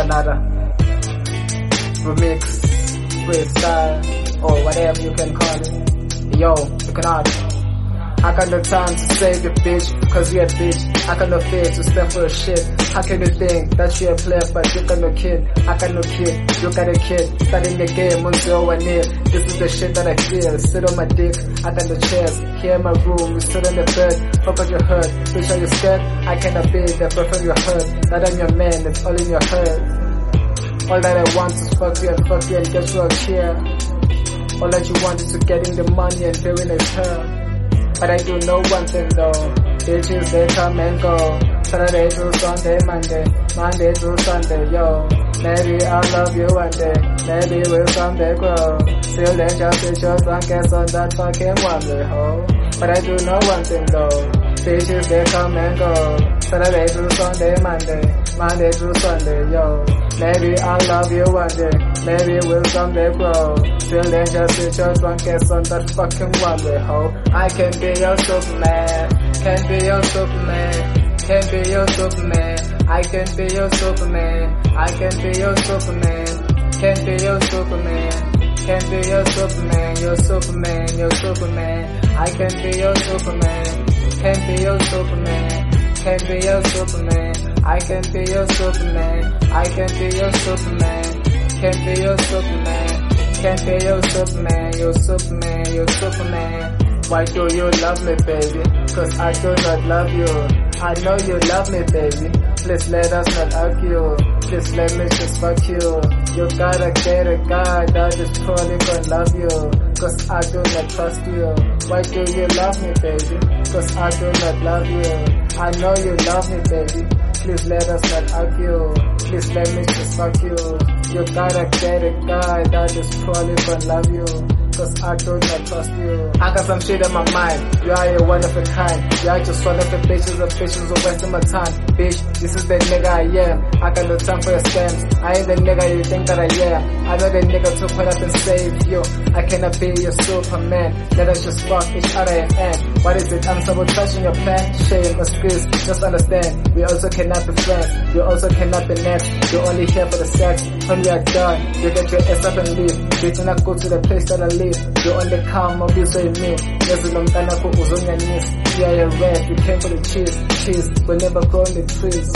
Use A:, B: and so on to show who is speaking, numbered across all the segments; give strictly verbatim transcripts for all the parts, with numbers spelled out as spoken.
A: another remix, freestyle, or whatever you can call it. Yo, you cannot. I got no time to save your bitch, cause you a bitch. I got no fear to stand for a shit. How can you think that you a player but you got no kid? I got no kid, you got a kid. Starting the game until one year. This is the shit that I feel. Sit on my dick, I got no chairs. Here in my room, you sit on the bed. Fuck what you heard, bitch are you scared? I cannot be the boyfriend you heard. That I'm your man, it's all in your head. All that I want is fuck you and fuck you and get you out here. All that you want is to getting the money and doing it her. But I do know one thing though, bitches they come and go. Saturday to Sunday, Monday, Monday to Sunday, yo. Maybe I'll love you one day, maybe we'll someday grow. Still then just be your drunk ass on that fucking one-way hoe. But I do know one thing though, bitches they come and go. Saturday to Sunday, Monday, Monday to Sunday, yo. Maybe I'll love you one day, maybe we'll someday grow. Still then just be your drunk ass on that fucking one-way hoe. I can be your Superman, can be your Superman, can be your Superman. I can be your Superman, I can be your Superman, can be your Superman, can be your Superman, your Superman, your Superman. I can be your Superman, can be your Superman, can be your Superman. I can be your Superman, I can be your Superman, can be your Superman, can be your Superman, your Superman, your Superman. Why do you love me, baby? Cause I do not love you. I know you love me, baby. Please let us not argue. Please let me just fuck you. You gotta get a guy that is probably gonna love you. Cause I do not trust you. Why do you love me, baby? Cause I do not love you. I know you love me, baby. Please let us not argue. Please let me just fuck you. You gotta get a guy that is probably gonna love you. Cause I do not trust you. I got some shit in my mind. You are a one of a kind. You are just one of the bitches of bitches who wasting my time. Bitch, this is the nigga I am. I got no time for your scams. I ain't the nigga you think that I am. I know the nigga to put up and save you. I cannot be your Superman. Let us just fuck each other and end. What is it? I'm sabotaging your plan. Shame, excuse, just understand. We also cannot be friends. We also cannot be next. You're only here for the sex. When we are done, you get your ass up and leave. Bitch, and I go to the place that I live. You only come up this way me. There's a long time I put on your knees. Yeah, you're red, you came for the cheese. Cheese will never grow on the trees.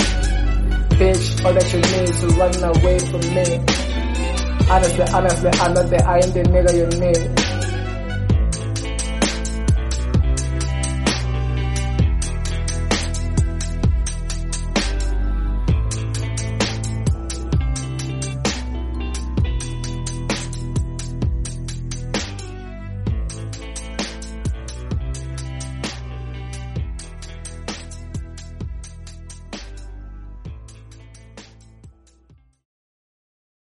A: Bitch, all that you need is to run away from me. Honestly, honestly, I know that I am the nigga you need.